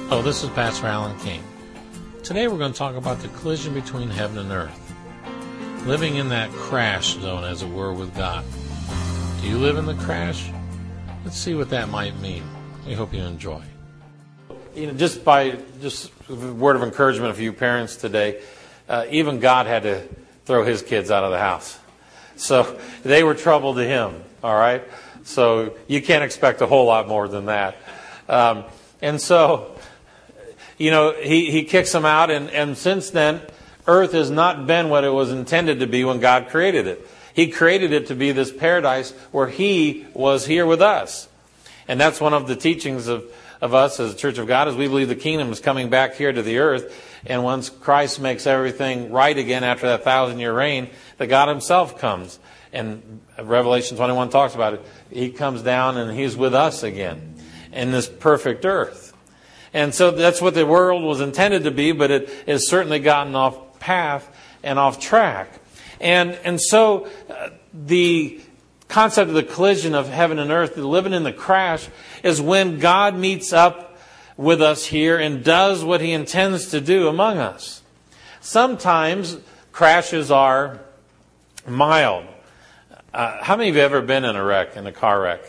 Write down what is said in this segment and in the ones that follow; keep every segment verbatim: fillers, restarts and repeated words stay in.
Oh, this is Pastor Alan King. Today we're going to talk about the collision between heaven and earth. Living in that crash zone, as it were, with God. Do you live in the crash? Let's see what that might mean. We hope you enjoy. You know, just by just a word of encouragement for you parents today, uh, even God had to throw his kids out of the house. So they were trouble to him, all right? So you can't expect a whole lot more than that. Um, and so, you know, he, he kicks them out, and, and since then, earth has not been what it was intended to be when God created it. He created it to be this paradise where he was here with us. And that's one of the teachings of, of us as a Church of God, is we believe the kingdom is coming back here to the earth. And once Christ makes everything right again after that thousand-year reign, that God himself comes. And Revelation twenty-one talks about it. He comes down and he's with us again in this perfect earth. And so that's what the world was intended to be, but it has certainly gotten off path and off track. And and so uh, the concept of the collision of heaven and earth, living in the crash, is when God meets up with us here and does what he intends to do among us. Sometimes crashes are mild. Uh, how many of you have ever been in a wreck, in a car wreck?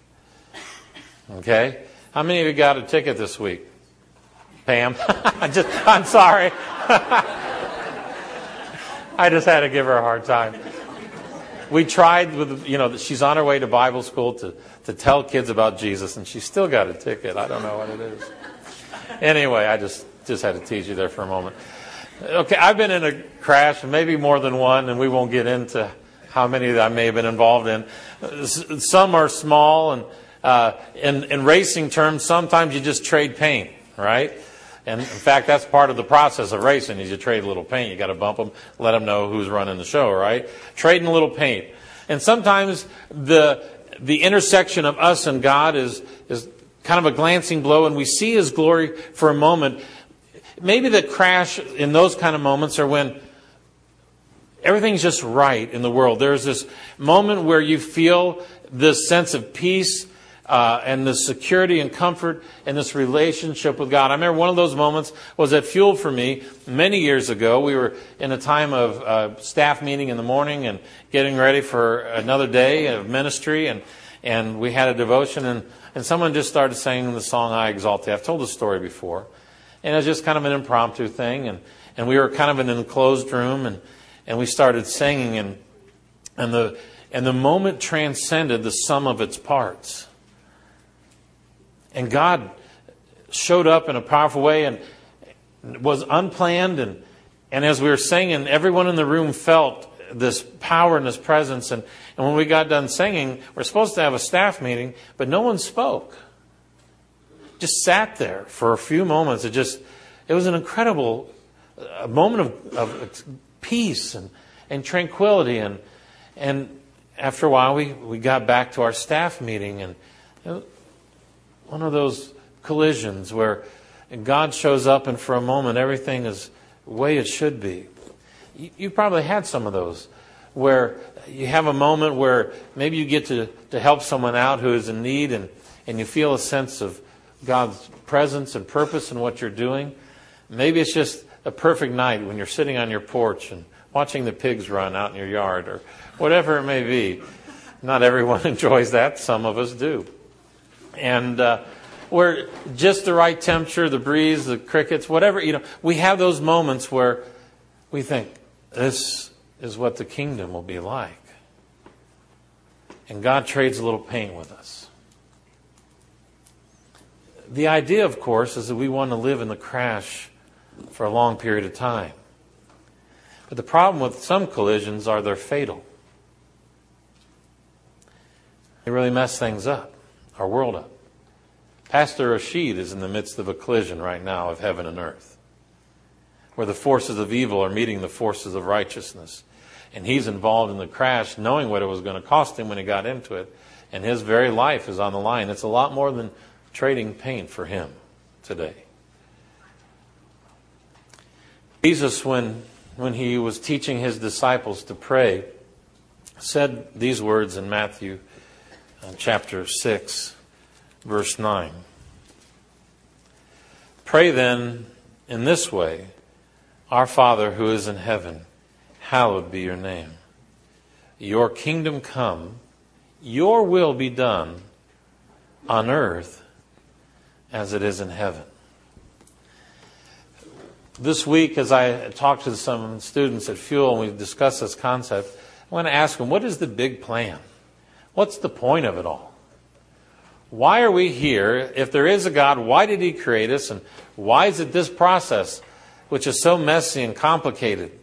Okay. How many of you got a ticket this week? Pam? I just, I'm sorry. I just had to give her a hard time. We tried with, you know, she's on her way to Bible school to, to tell kids about Jesus, and she still got a ticket. I don't know what it is. Anyway, I just, just had to tease you there for a moment. Okay, I've been in a crash, maybe more than one, and we won't get into how many that I may have been involved in. Some are small, and uh, in, in racing terms, sometimes you just trade paint, right? And in fact, that's part of the process of racing, is you trade a little paint. You got to bump them, let them know who's running the show, right? Trading a little paint. And sometimes the the intersection of us and God is is kind of a glancing blow, and we see his glory for a moment. Maybe the crash in those kind of moments are when everything's just right in the world. There's this moment where you feel this sense of peace uh, and the security and comfort in this relationship with God. I remember one of those moments was at Fuel for Me many years ago. We were in a time of uh, staff meeting in the morning and getting ready for another day of ministry, and and we had a devotion, and, and someone just started singing the song, I Exalt Thee. I've told this story before. And it was just kind of an impromptu thing, and, and we were kind of in an enclosed room, and, and we started singing, and and the and the moment transcended the sum of its parts. And God showed up in a powerful way, and was unplanned, and and as we were singing, everyone in the room felt this power and this presence. And, and when we got done singing, we're supposed to have a staff meeting, but no one spoke. Just sat there for a few moments. It just, it was an incredible uh, moment of, of peace and, and tranquility. And and after a while, we, we got back to our staff meeting, and you know, one of those collisions where God shows up, and for a moment, everything is the way it should be. You, you probably had some of those where you have a moment where maybe you get to, to help someone out who is in need, and, and you feel a sense of God's presence and purpose in what you're doing. Maybe it's just a perfect night when you're sitting on your porch and watching the pigs run out in your yard, or whatever it may be. Not everyone enjoys that. Some of us do. And uh, where just the right temperature, the breeze, the crickets, whatever, you know, we have those moments where we think, this is what the kingdom will be like. And God trades a little paint with us. The idea, of course, is that we want to live in the crash for a long period of time. But the problem with some collisions are they're fatal. They really mess things up, our world up. Pastor Rashid is in the midst of a collision right now of heaven and earth, where the forces of evil are meeting the forces of righteousness. And he's involved in the crash, knowing what it was going to cost him when he got into it. And his very life is on the line. It's a lot more than trading paint for him today. Jesus, when, when he was teaching his disciples to pray, said these words in Matthew uh, chapter six, verse nine. Pray then in this way, Our Father who is in heaven, hallowed be your name. Your kingdom come, your will be done on earth as it is in heaven. This week, as I talked to some students at Fuel and we discussed this concept, I want to ask them, what is the big plan? What's the point of it all? Why are we here? If there is a God, why did He create us? And why is it this process, which is so messy and complicated?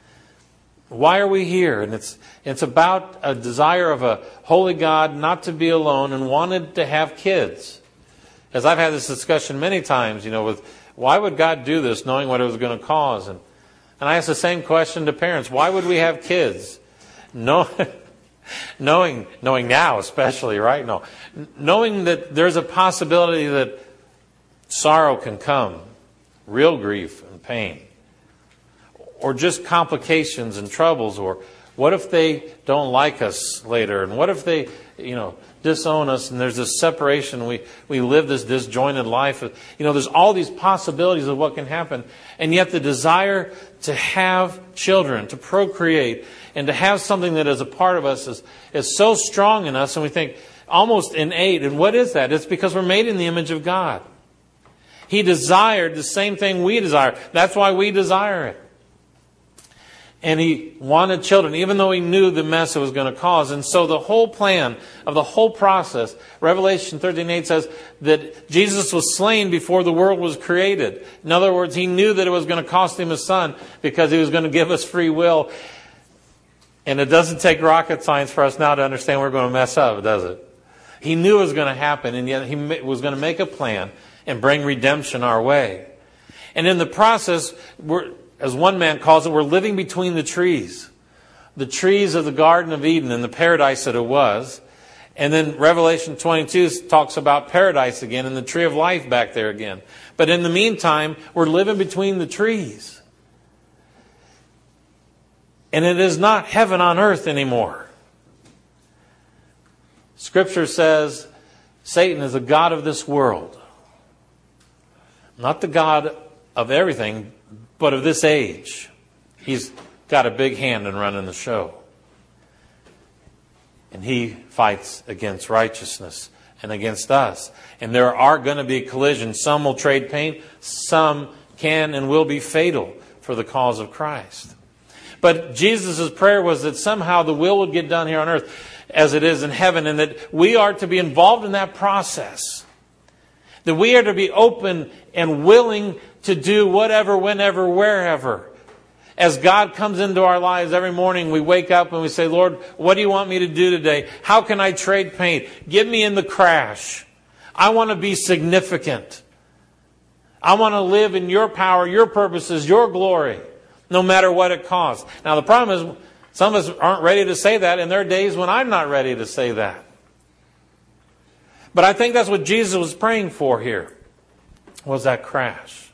Why are we here? And it's it's about a desire of a holy God not to be alone and wanted to have kids. As I've had this discussion many times, you know, with why would God do this knowing what it was going to cause? And, and I ask the same question to parents. Why would we have kids? No, knowing, knowing now especially, right? No, knowing that there's a possibility that sorrow can come, real grief and pain, or just complications and troubles, or what if they don't like us later? And what if they, you know, disown us and there's this separation, we, we live this disjointed life. You know, there's all these possibilities of what can happen. And yet the desire to have children, to procreate, and to have something that is a part of us is, is so strong in us, and we think almost innate. And what is that? It's because we're made in the image of God. He desired the same thing we desire. That's why we desire it. And He wanted children, even though He knew the mess it was going to cause. And so the whole plan of the whole process, Revelation thirteen eight says that Jesus was slain before the world was created. In other words, He knew that it was going to cost Him His Son because He was going to give us free will. And it doesn't take rocket science for us now to understand we're going to mess up, does it? He knew it was going to happen, and yet He was going to make a plan and bring redemption our way. And in the process, we're... as one man calls it, we're living between the trees. The trees of the Garden of Eden and the paradise that it was. And then Revelation twenty-two talks about paradise again and the tree of life back there again. But in the meantime, we're living between the trees. And it is not heaven on earth anymore. Scripture says Satan is the god of this world. Not the God of everything, but of this age. He's got a big hand in running the show. And he fights against righteousness and against us. And there are going to be collisions. Some will trade pain. Some can and will be fatal for the cause of Christ. But Jesus' prayer was that somehow the will would get done here on earth as it is in heaven, and that we are to be involved in that process. That we are to be open and willing to do whatever, whenever, wherever. As God comes into our lives every morning, we wake up and we say, Lord, what do you want me to do today? How can I trade pain? Get me in the crash. I want to be significant. I want to live in your power, your purposes, your glory, no matter what it costs. Now the problem is, some of us aren't ready to say that, and there are days when I'm not ready to say that. But I think that's what Jesus was praying for here, was that crash.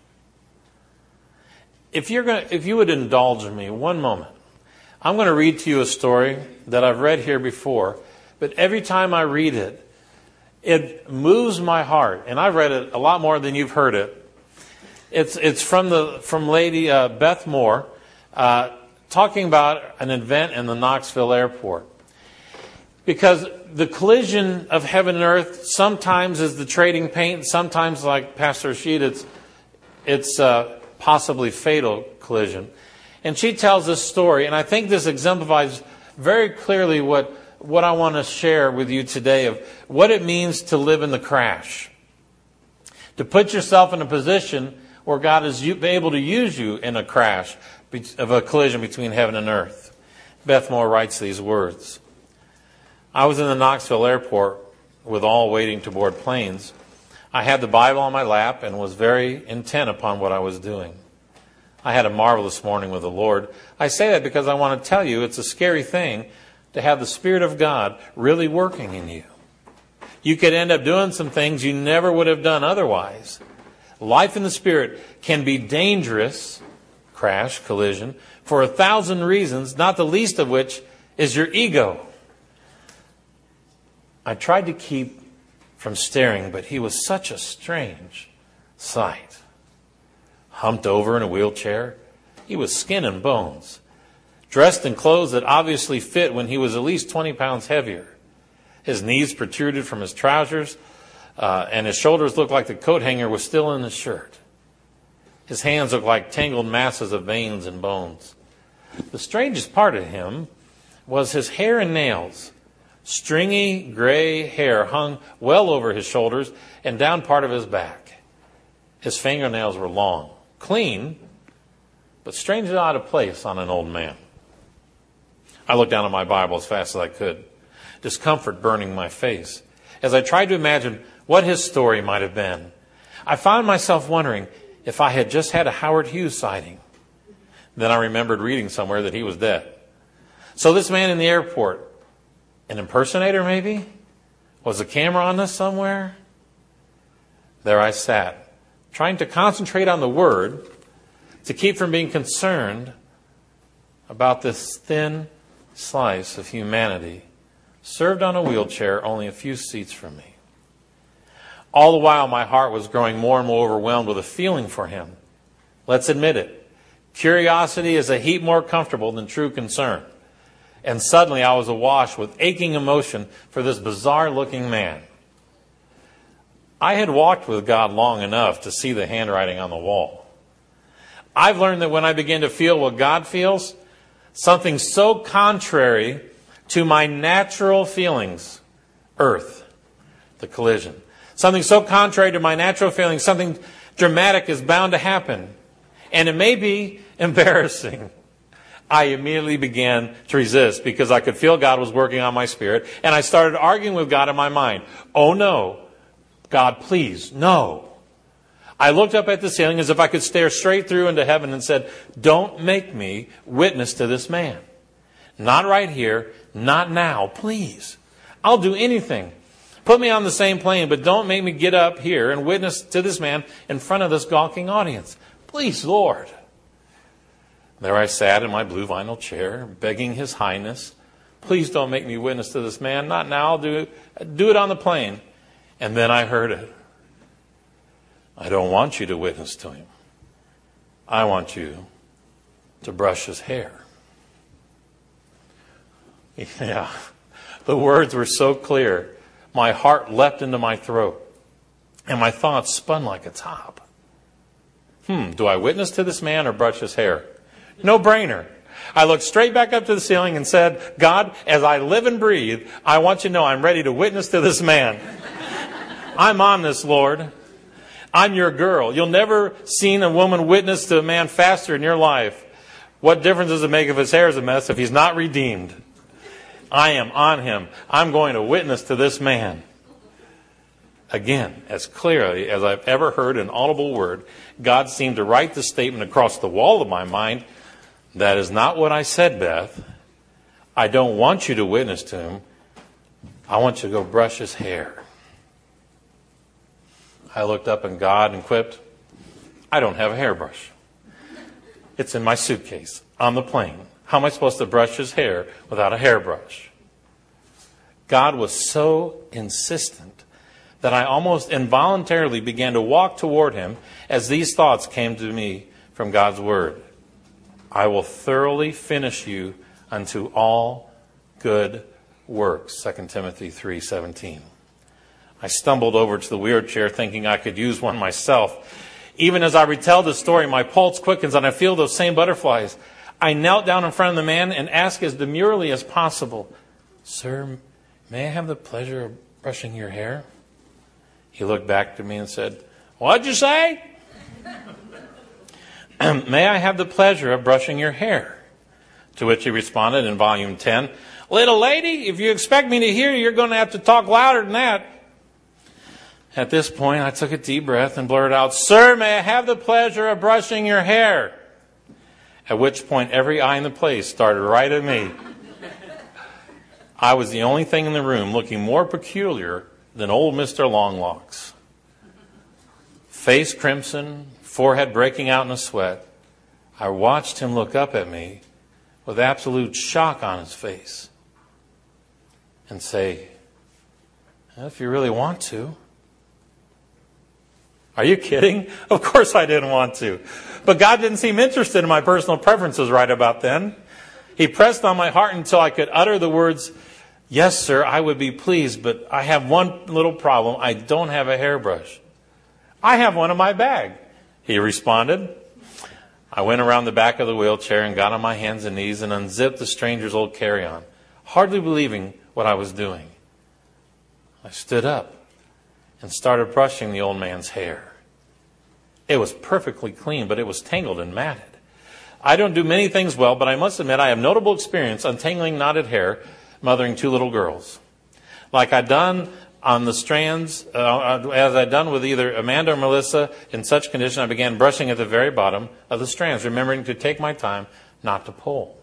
If you're going, if you would indulge me one moment, I'm going to read to you a story that I've read here before, but every time I read it, it moves my heart, and I've read it a lot more than you've heard it. It's it's from the from Lady uh, Beth Moore, uh, talking about an event in the Knoxville airport. Because the collision of heaven and earth sometimes is the trading paint. Sometimes, like Pastor Rashid, it's it's uh, possibly fatal collision. And she tells this story, and I think this exemplifies very clearly what what I want to share with you today of what it means to live in the crash. To put yourself in a position where God is able to use you in a crash of a collision between heaven and earth. Beth Moore writes these words. I was in the Knoxville airport with all waiting to board planes. I had the Bible on my lap and was very intent upon what I was doing. I had a marvelous morning with the Lord. I say that because I want to tell you it's a scary thing to have the Spirit of God really working in you. You could end up doing some things you never would have done otherwise. Life in the Spirit can be dangerous, crash, collision, for a thousand reasons, not the least of which is your ego. I tried to keep from staring, but he was such a strange sight. humped over in a wheelchair. He was skin and bones, dressed in clothes that obviously fit when he was at least twenty pounds heavier. His knees protruded from his trousers, uh, and his shoulders looked like the coat hanger was still in his shirt. His hands looked like tangled masses of veins and bones. The strangest part of him was his hair and nails. Stringy gray hair hung well over his shoulders and down part of his back. His fingernails were long, clean, but strangely out of place on an old man. I looked down at my Bible as fast as I could, discomfort burning my face, as I tried to imagine what his story might have been. I found myself wondering if I had just had a Howard Hughes sighting. Then I remembered reading somewhere that he was dead. So this man in the airport, an impersonator maybe? Was the camera on this somewhere? There I sat, trying to concentrate on the word to keep from being concerned about this thin slice of humanity served on a wheelchair only a few seats from me. All the while, my heart was growing more and more overwhelmed with a feeling for him. Let's admit it. Curiosity is a heap more comfortable than true concern. And suddenly I was awash with aching emotion for this bizarre-looking man. I had walked with God long enough to see the handwriting on the wall. I've learned that when I begin to feel what God feels, something so contrary to my natural feelings, earth, the collision, something so contrary to my natural feelings, something dramatic is bound to happen. And it may be embarrassing. I immediately began to resist because I could feel God was working on my spirit. And I started arguing with God in my mind. Oh no, God, please, no. I looked up at the ceiling as if I could stare straight through into heaven and said, don't make me witness to this man. Not right here, not now, please. I'll do anything. Put me on the same plane, but don't make me get up here and witness to this man in front of this gawking audience. Please, Lord. There I sat in my blue vinyl chair, begging His Highness, please don't make me witness to this man. Not now, I'll do it, do it on the plane. And then I heard it. I don't want you to witness to him. I want you to brush his hair. Yeah, the words were so clear. My heart leapt into my throat, and my thoughts spun like a top. Hmm, do I witness to this man or brush his hair? No brainer. I looked straight back up to the ceiling and said, God, as I live and breathe, I want you to know I'm ready to witness to this man. I'm on this, Lord. I'm your girl. You'll never seen a woman witness to a man faster in your life. What difference does it make if his hair is a mess if he's not redeemed? I am on him. I'm going to witness to this man. Again, as clearly as I've ever heard an audible word, God seemed to write the statement across the wall of my mind. That is not what I said, Beth. I don't want you to witness to him. I want you to go brush his hair. I looked up at God and quipped, I don't have a hairbrush. It's in my suitcase on the plane. How am I supposed to brush his hair without a hairbrush? God was so insistent that I almost involuntarily began to walk toward him as these thoughts came to me from God's word. I will thoroughly finish you unto all good works, Second Timothy three seventeen. I stumbled over to the wheelchair thinking I could use one myself. Even as I retell the story, my pulse quickens and I feel those same butterflies. I knelt down in front of the man and asked as demurely as possible, Sir, may I have the pleasure of brushing your hair? He looked back to me and said, What'd you say? May I have the pleasure of brushing your hair? To which he responded in volume ten, Little lady, if you expect me to hear you, you're going to have to talk louder than that. At this point, I took a deep breath and blurted out, Sir, may I have the pleasure of brushing your hair? At which point, every eye in the place started right at me. I was the only thing in the room looking more peculiar than old Mister Longlocks. Face crimson, forehead breaking out in a sweat, I watched him look up at me with absolute shock on his face and say, If you really want to. Are you kidding? Of course I didn't want to. But God didn't seem interested in my personal preferences right about then. He pressed on my heart until I could utter the words, "Yes, sir, I would be pleased, but I have one little problem. I don't have a hairbrush." "I have one in my bag," he responded. I went around the back of the wheelchair and got on my hands and knees and unzipped the stranger's old carry-on, hardly believing what I was doing. I stood up and started brushing the old man's hair. It was perfectly clean, but it was tangled and matted. I don't do many things well, but I must admit I have notable experience untangling knotted hair, mothering two little girls. Like I'd done on the strands, uh, as I'd done with either Amanda or Melissa, in such condition, I began brushing at the very bottom of the strands, remembering to take my time not to pull.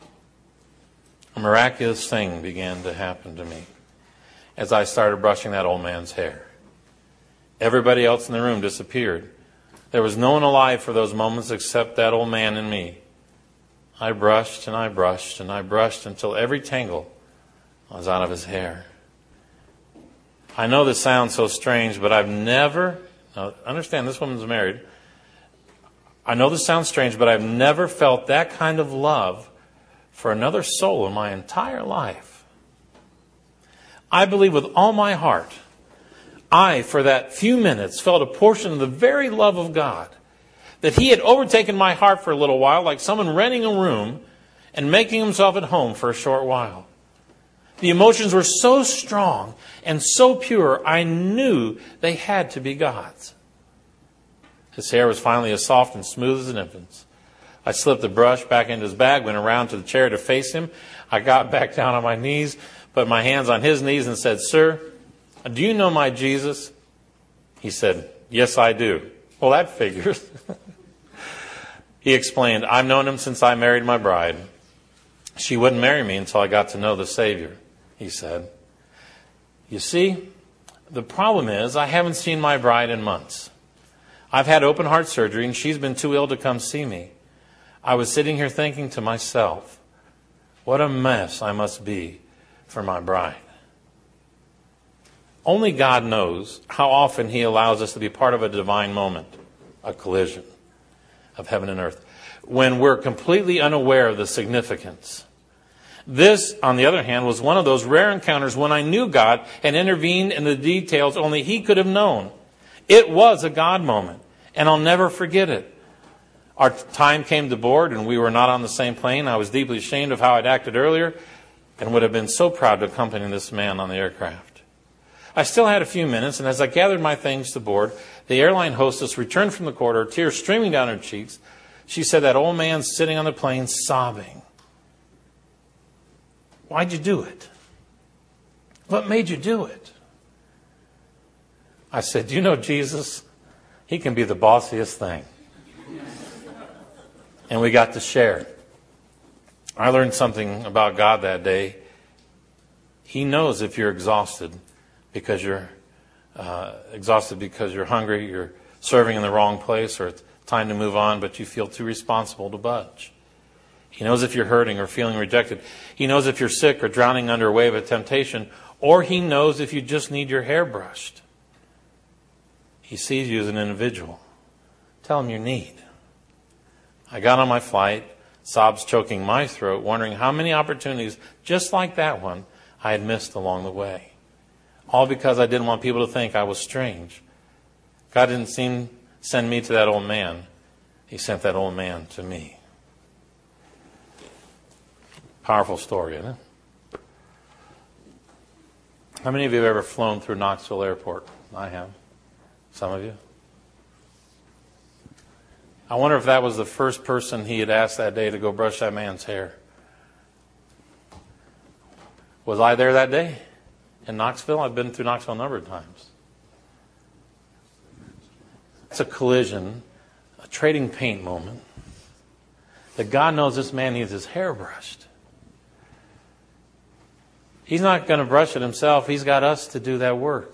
A miraculous thing began to happen to me as I started brushing that old man's hair. Everybody else in the room disappeared. There was no one alive for those moments except that old man and me. I brushed and I brushed and I brushed until every tangle was out of his hair. I know this sounds so strange, but I've never, now understand this woman's married. I know this sounds strange, but I've never felt that kind of love for another soul in my entire life. I believe with all my heart, I, for that few minutes, felt a portion of the very love of God, that He had overtaken my heart for a little while, like someone renting a room and making himself at home for a short while. The emotions were so strong and so pure, I knew they had to be God's. His hair was finally as soft and smooth as an infant's. I slipped the brush back into his bag, went around to the chair to face him. I got back down on my knees, put my hands on his knees and said, "Sir, do you know my Jesus?" He said, "Yes, I do." Well, that figures. He explained, "I've known him since I married my bride. She wouldn't marry me until I got to know the Savior," he said. "You see, the problem is I haven't seen my bride in months. I've had open heart surgery and she's been too ill to come see me. I was sitting here thinking to myself, what a mess I must be for my bride." Only God knows how often He allows us to be part of a divine moment, a collision of heaven and earth, when we're completely unaware of the significance. This, on the other hand, was one of those rare encounters when I knew God and intervened in the details only He could have known. It was a God moment, and I'll never forget it. Our time came to board, and we were not on the same plane. I was deeply ashamed of how I'd acted earlier and would have been so proud to accompany this man on the aircraft. I still had a few minutes, and as I gathered my things to board, the airline hostess returned from the corridor, tears streaming down her cheeks. She said, "That old man's sitting on the plane sobbing. Why'd you do it? What made you do it?" I said, "Do you know Jesus? He can be the bossiest thing." And we got to share. I learned something about God that day. He knows if you're exhausted because you're uh, exhausted because you're hungry, you're serving in the wrong place, or it's time to move on, but you feel too responsible to budge. He knows if you're hurting or feeling rejected. He knows if you're sick or drowning under a wave of temptation, or He knows if you just need your hair brushed. He sees you as an individual. Tell Him your need. I got on my flight, sobs choking my throat, wondering how many opportunities just like that one I had missed along the way. All because I didn't want people to think I was strange. God didn't seem send me to that old man. He sent that old man to me. Powerful story, isn't it? How many of you have ever flown through Knoxville Airport? I have. Some of you. I wonder if that was the first person He had asked that day to go brush that man's hair. Was I there that day in Knoxville? I've been through Knoxville a number of times. It's a collision, a trading paint moment, that God knows this man needs his hair brushed. He's not going to brush it Himself. He's got us to do that work.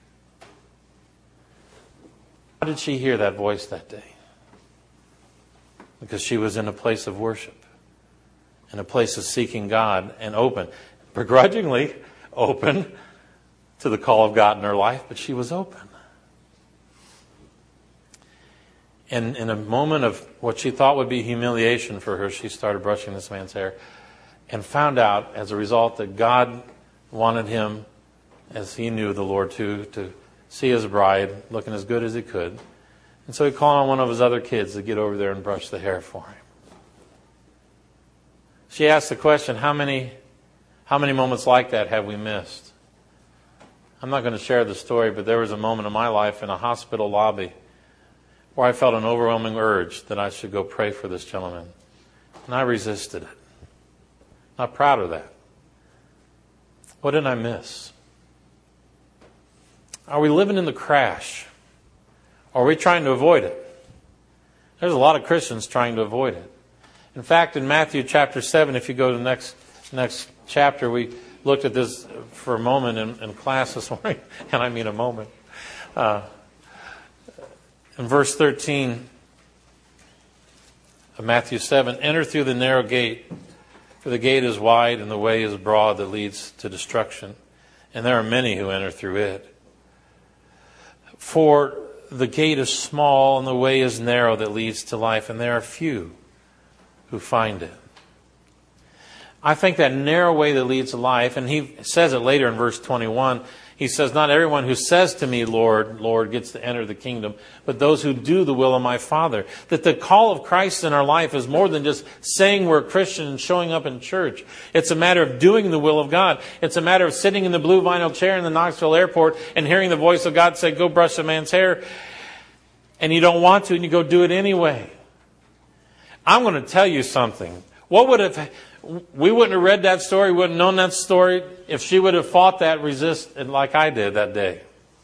How did she hear that voice that day? Because she was in a place of worship, in a place of seeking God, and open, begrudgingly open to the call of God in her life, but she was open. And in a moment of what she thought would be humiliation for her, she started brushing this man's hair and found out as a result that God wanted him, as he knew the Lord too, to see his bride looking as good as he could. And so he called on one of his other kids to get over there and brush the hair for him. She asked the question, how many, how many moments like that have we missed? I'm not going to share the story, but there was a moment in my life in a hospital lobby where I felt an overwhelming urge that I should go pray for this gentleman. And I resisted it. Not proud of that. What did I miss? Are we living in the crash? Or are we trying to avoid it? There's a lot of Christians trying to avoid it. In fact, in Matthew chapter seven, if you go to the next, next chapter, we looked at this for a moment in, in class this morning, and I mean a moment. Uh, in verse thirteen of Matthew seven, enter through the narrow gate, for the gate is wide and the way is broad that leads to destruction, and there are many who enter through it. For the gate is small and the way is narrow that leads to life, and there are few who find it. I think that narrow way that leads to life, and he says it later in verse twenty-one, he says, not everyone who says to me, Lord, Lord, gets to enter the kingdom, but those who do the will of my Father. That the call of Christ in our life is more than just saying we're Christian and showing up in church. It's a matter of doing the will of God. It's a matter of sitting in the blue vinyl chair in the Knoxville airport and hearing the voice of God say, go brush a man's hair. And you don't want to, and you go do it anyway. I'm going to tell you something. What would have... We wouldn't have read that story, wouldn't have known that story if she would have fought that, resist like I did that day.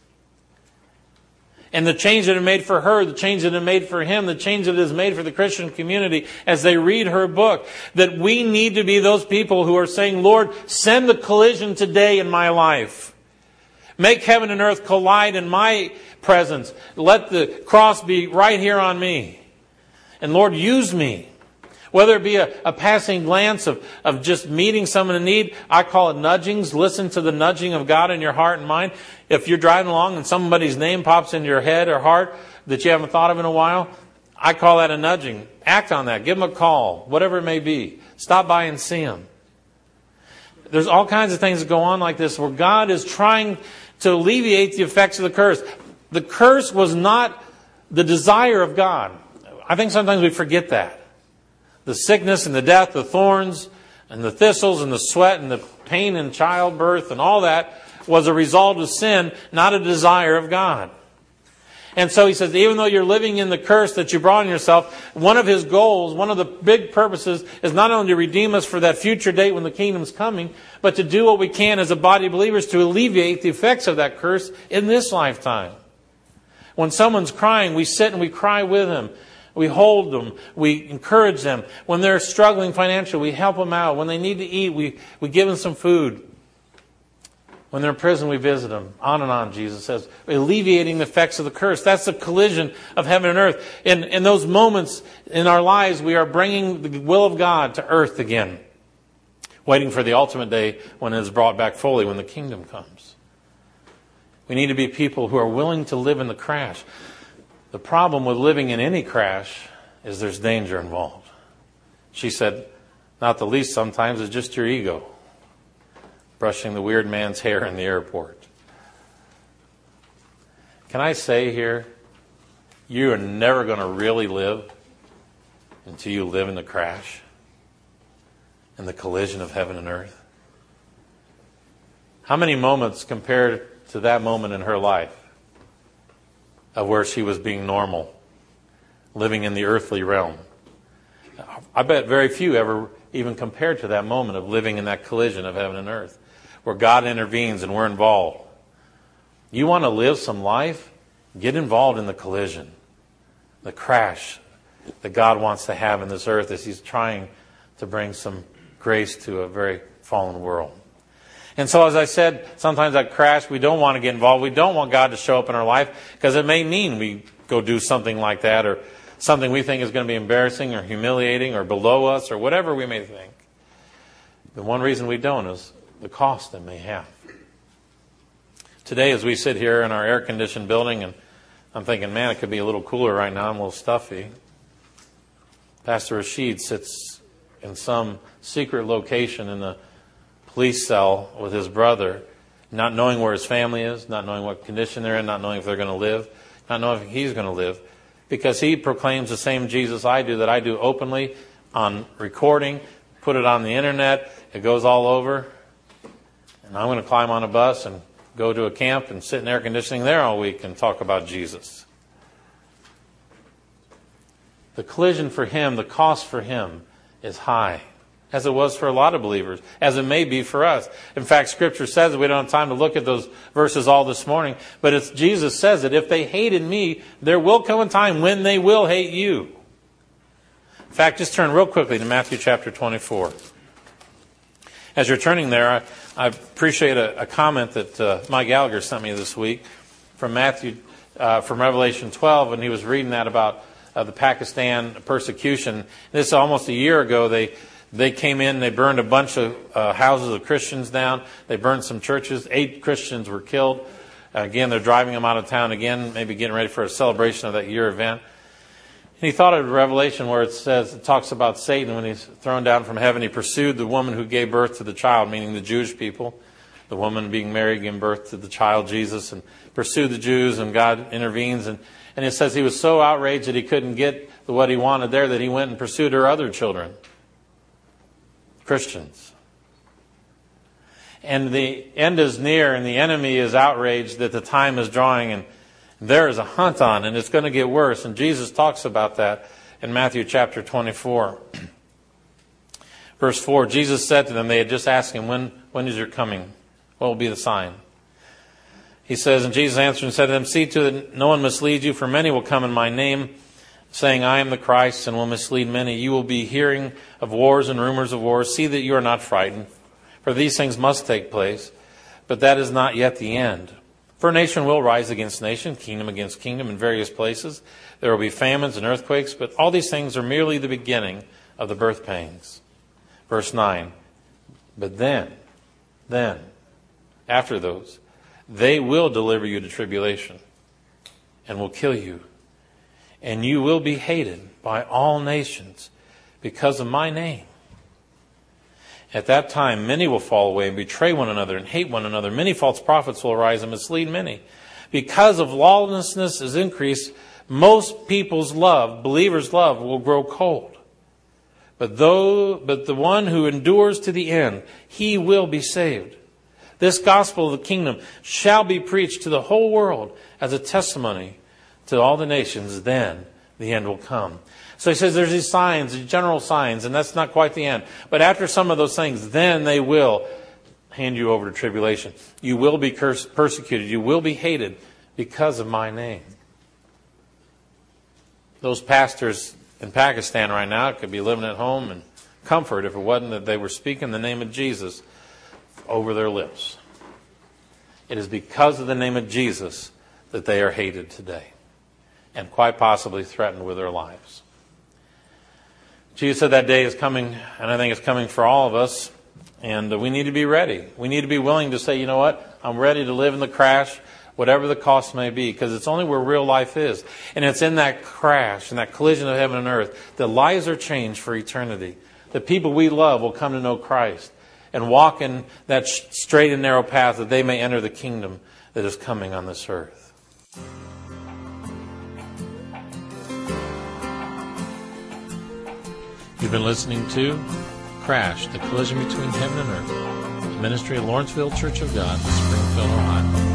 And the change that it made for her, the change that it made for him, the change that it has made for the Christian community as they read her book, that we need to be those people who are saying, Lord, send the collision today in my life. Make heaven and earth collide in my presence. Let the cross be right here on me. And Lord, use me. Whether it be a, a passing glance of, of just meeting someone in need, I call it nudgings. Listen to the nudging of God in your heart and mind. If you're driving along and somebody's name pops into your head or heart that you haven't thought of in a while, I call that a nudging. Act on that. Give them a call, whatever it may be. Stop by and see them. There's all kinds of things that go on like this where God is trying to alleviate the effects of the curse. The curse was not the desire of God. I think sometimes we forget that. The sickness and the death, the thorns and the thistles and the sweat and the pain in childbirth and all that was a result of sin, not a desire of God. And so he says, even though you're living in the curse that you brought on yourself, one of his goals, one of the big purposes is not only to redeem us for that future date when the kingdom's coming, but to do what we can as a body of believers to alleviate the effects of that curse in this lifetime. When someone's crying, we sit and we cry with them. We hold them. We encourage them. When they're struggling financially, we help them out. When they need to eat, we, we give them some food. When they're in prison, we visit them. On and on, Jesus says. Alleviating the effects of the curse. That's the collision of heaven and earth. In, in those moments in our lives, we are bringing the will of God to earth again. Waiting for the ultimate day when it is brought back fully, when the kingdom comes. We need to be people who are willing to live in the crash. The problem with living in any crash is there's danger involved. She said, not the least sometimes is just your ego. Brushing the weird man's hair in the airport. Can I say here, you are never going to really live until you live in the crash, in the collision of heaven and earth. How many moments compared to that moment in her life of where she was being normal, living in the earthly realm? I bet very few ever even compared to that moment of living in that collision of heaven and earth, where God intervenes and we're involved. You want to live some life? Get involved in the collision, the crash that God wants to have in this earth as He's trying to bring some grace to a very fallen world. And so, as I said, sometimes that crash, we don't want to get involved. We don't want God to show up in our life because it may mean we go do something like that or something we think is going to be embarrassing or humiliating or below us or whatever we may think. The one reason we don't is the cost it may have. Today, as we sit here in our air-conditioned building and I'm thinking, man, it could be a little cooler right now. I'm a little stuffy. Pastor Rashid sits in some secret location in the police cell with his brother, not knowing where his family is, not knowing what condition they're in, not knowing if they're going to live, not knowing if he's going to live, because he proclaims the same Jesus I do, that I do openly on recording, put it on the internet, it goes all over, and I'm going to climb on a bus and go to a camp and sit in air conditioning there all week and talk about Jesus. The collision for him, the cost for him is high, as it was for a lot of believers, as it may be for us. In fact, Scripture says, we don't have time to look at those verses all this morning, but it's, Jesus says that if they hated me, there will come a time when they will hate you. In fact, just turn real quickly to Matthew chapter twenty-four. As you're turning there, I, I appreciate a, a comment that uh, Mike Gallagher sent me this week from Matthew, uh, from Revelation twelve, and he was reading that about uh, the Pakistan persecution. This is almost a year ago. They they came in, they burned a bunch of uh, houses of Christians down. They burned some churches. Eight Christians were killed. Uh, again, they're driving them out of town again, maybe getting ready for a celebration of that year event. And he thought of Revelation where it says, it talks about Satan when he's thrown down from heaven. He pursued the woman who gave birth to the child, meaning the Jewish people. The woman being Mary gave birth to the child Jesus, and pursued the Jews, and God intervenes. And, and it says he was so outraged that he couldn't get what he wanted there that he went and pursued her other children, Christians. And the end is near, and the enemy is outraged that the time is drawing, and there is a hunt on, and it's going to get worse. And Jesus talks about that in Matthew chapter twenty-four. Verse four, Jesus said to them, they had just asked him, when, when is your coming? What will be the sign? He says, and Jesus answered and said to them, see to it that no one misleads you, for many will come in my name, saying, I am the Christ, and will mislead many. You will be hearing of wars and rumors of wars. See that you are not frightened, for these things must take place, but that is not yet the end. For nation will rise against nation, kingdom against kingdom in various places. There will be famines and earthquakes, but all these things are merely the beginning of the birth pangs. Verse nine, but then, then, after those, they will deliver you to tribulation and will kill you. And you will be hated by all nations because of my name. At that time, many will fall away and betray one another and hate one another. Many false prophets will arise and mislead many. Because of lawlessness is increased, most people's love, believers' love, will grow cold. But though, but the one who endures to the end, he will be saved. This gospel of the kingdom shall be preached to the whole world as a testimony to all the nations. Then the end will come. So he says there's these signs, these general signs, and that's not quite the end. But after some of those things, then they will hand you over to tribulation. You will be cursed, persecuted. You will be hated because of my name. Those pastors in Pakistan right now could be living at home in comfort if it wasn't that they were speaking the name of Jesus over their lips. It is because of the name of Jesus that they are hated today, and quite possibly threatened with their lives. Jesus said that day is coming, and I think it's coming for all of us, and we need to be ready. We need to be willing to say, you know what, I'm ready to live in the crash, whatever the cost may be, because it's only where real life is. And it's in that crash, in that collision of heaven and earth, that lives are changed for eternity. The people we love will come to know Christ and walk in that straight and narrow path that they may enter the kingdom that is coming on this earth. You've been listening to Crash, the Collision Between Heaven and Earth, a ministry of Lawrenceville Church of God, Springfield, Ohio.